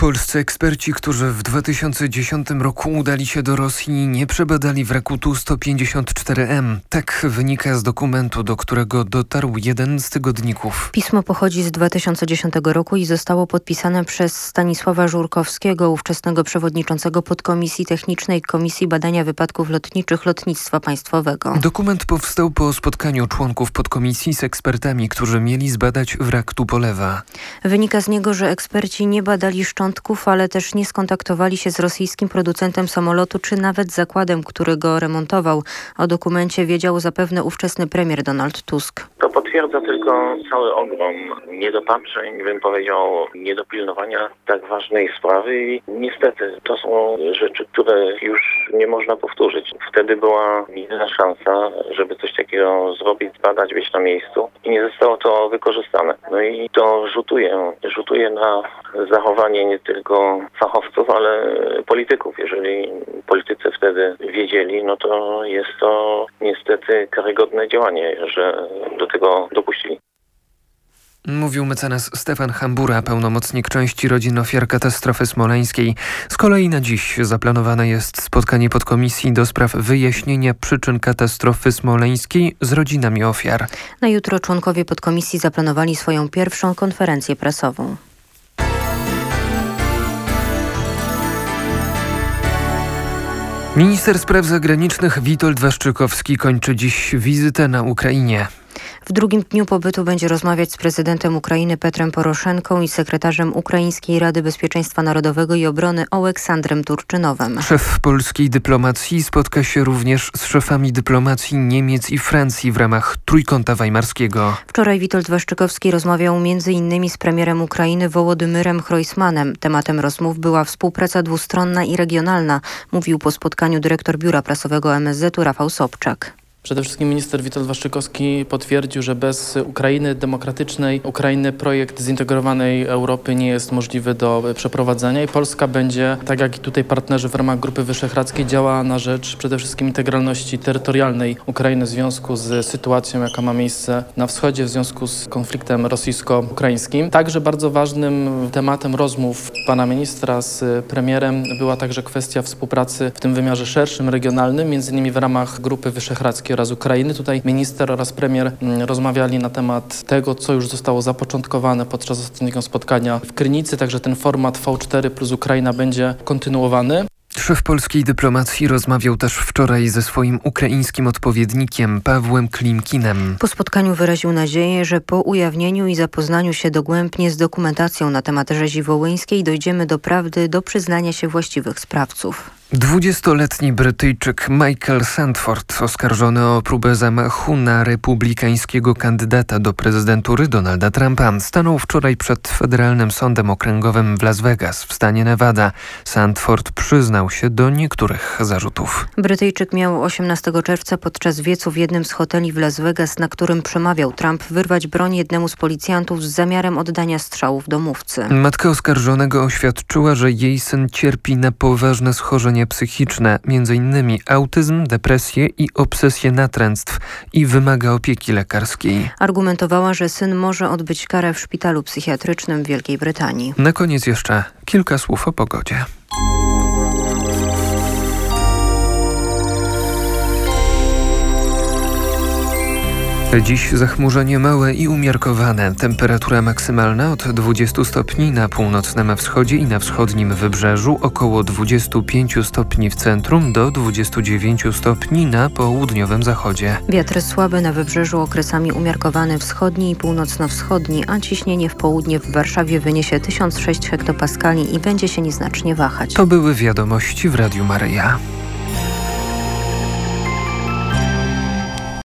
Polscy eksperci, którzy w 2010 roku udali się do Rosji, nie przebadali wraku Tu-154M. Tak wynika z dokumentu, do którego dotarł jeden z tygodników. Pismo pochodzi z 2010 roku i zostało podpisane przez Stanisława Żurkowskiego, ówczesnego przewodniczącego podkomisji technicznej Komisji Badania Wypadków Lotniczych Lotnictwa Państwowego. Dokument powstał po spotkaniu członków podkomisji z ekspertami, którzy mieli zbadać wrak Tupolewa. Wynika z niego, że eksperci nie badali szczątków, ale też nie skontaktowali się z rosyjskim producentem samolotu, czy nawet zakładem, który go remontował. O dokumencie wiedział zapewne ówczesny premier Donald Tusk. To potwierdza tylko cały ogrom niedopatrzeń, bym powiedział, niedopilnowania tak ważnej sprawy i niestety to są rzeczy, które już nie można powtórzyć. Wtedy była jedyna szansa, żeby coś takiego zrobić, zbadać, być na miejscu i nie zostało to wykorzystane. No i to rzutuje na zachowanie nie tylko fachowców, ale polityków. Jeżeli politycy wtedy wiedzieli, no to jest to niestety karygodne działanie, że do tego dopuścili. Mówił mecenas Stefan Hambura, pełnomocnik części rodzin ofiar katastrofy smoleńskiej. Z kolei na dziś zaplanowane jest spotkanie podkomisji do spraw wyjaśnienia przyczyn katastrofy smoleńskiej z rodzinami ofiar. Na jutro członkowie podkomisji zaplanowali swoją pierwszą konferencję prasową. Minister spraw zagranicznych Witold Waszczykowski kończy dziś wizytę na Ukrainie. W drugim dniu pobytu będzie rozmawiać z prezydentem Ukrainy Petrem Poroszenką i sekretarzem Ukraińskiej Rady Bezpieczeństwa Narodowego i Obrony Oleksandrem Turczynowem. Szef polskiej dyplomacji spotka się również z szefami dyplomacji Niemiec i Francji w ramach Trójkąta Weimarskiego. Wczoraj Witold Waszczykowski rozmawiał m.in. z premierem Ukrainy Wołodymyrem Hrojsmanem. Tematem rozmów była współpraca dwustronna i regionalna, mówił po spotkaniu dyrektor Biura Prasowego MSZ-u Rafał Sobczak. Przede wszystkim minister Witold Waszczykowski potwierdził, że bez Ukrainy demokratycznej, Ukrainy projekt zintegrowanej Europy nie jest możliwy do przeprowadzenia i Polska będzie, tak jak i tutaj partnerzy w ramach Grupy Wyszehradzkiej, działała na rzecz przede wszystkim integralności terytorialnej Ukrainy w związku z sytuacją, jaka ma miejsce na wschodzie w związku z konfliktem rosyjsko-ukraińskim. Także bardzo ważnym tematem rozmów pana ministra z premierem była także kwestia współpracy w tym wymiarze szerszym, regionalnym, między innymi w ramach Grupy Wyszehradzkiej oraz Ukrainy. Tutaj minister oraz premier rozmawiali na temat tego, co już zostało zapoczątkowane podczas ostatniego spotkania w Krynicy, także ten format V4 plus Ukraina będzie kontynuowany. Szef polskiej dyplomacji rozmawiał też wczoraj ze swoim ukraińskim odpowiednikiem Pawłem Klimkinem. Po spotkaniu wyraził nadzieję, że po ujawnieniu i zapoznaniu się dogłębnie z dokumentacją na temat rzezi wołyńskiej dojdziemy do prawdy, do przyznania się właściwych sprawców. 20-letni Brytyjczyk Michael Sandford, oskarżony o próbę zamachu na republikańskiego kandydata do prezydentury Donalda Trumpa, stanął wczoraj przed Federalnym Sądem Okręgowym w Las Vegas w stanie Nevada. Sandford przyznał się do niektórych zarzutów. Brytyjczyk miał 18 czerwca podczas wiecu w jednym z hoteli w Las Vegas, na którym przemawiał Trump, wyrwać broń jednemu z policjantów z zamiarem oddania strzałów do mówcy. Matka oskarżonego oświadczyła, że jej syn cierpi na poważne schorzenie psychiczne, m.in. autyzm, depresję i obsesję natręctw i wymaga opieki lekarskiej. Argumentowała, że syn może odbyć karę w szpitalu psychiatrycznym w Wielkiej Brytanii. Na koniec jeszcze kilka słów o pogodzie. Dziś zachmurzenie małe i umiarkowane. Temperatura maksymalna od 20 stopni na północnym wschodzie i na wschodnim wybrzeżu, około 25 stopni w centrum do 29 stopni na południowym zachodzie. Wiatr słaby na wybrzeżu, okresami umiarkowany wschodni i północno-wschodni, a ciśnienie w południe w Warszawie wyniesie 1006 hektopaskali i będzie się nieznacznie wahać. To były wiadomości w Radiu Maryja.